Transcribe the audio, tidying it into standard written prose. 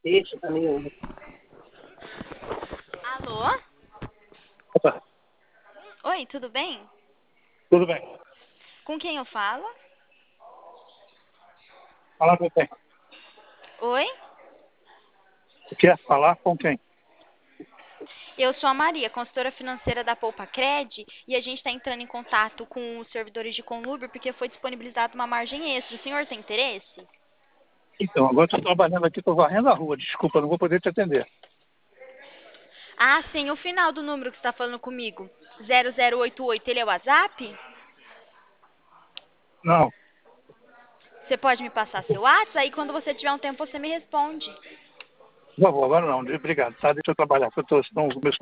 Isso, tá meio... Alô? Opa, Oi, tudo bem? tudo bem. Com quem eu falo? Falar com quem? Oi? Você quer falar com quem? Eu sou a Maria, consultora financeira da Poupa Cred, e a gente está entrando em contato com os servidores de conlurbio porque foi disponibilizada uma margem extra. O senhor tem interesse? Então, agora estou trabalhando aqui, estou varrendo a rua. Desculpa, não vou poder te atender. Ah, sim, o final do número que você está falando comigo, 0088, ele é o WhatsApp? Não, Você pode me passar seu WhatsApp? Aí quando você tiver um tempo você me responde. por favor, agora não. Obrigado, tá? Deixa eu trabalhar, porque eu estou com meus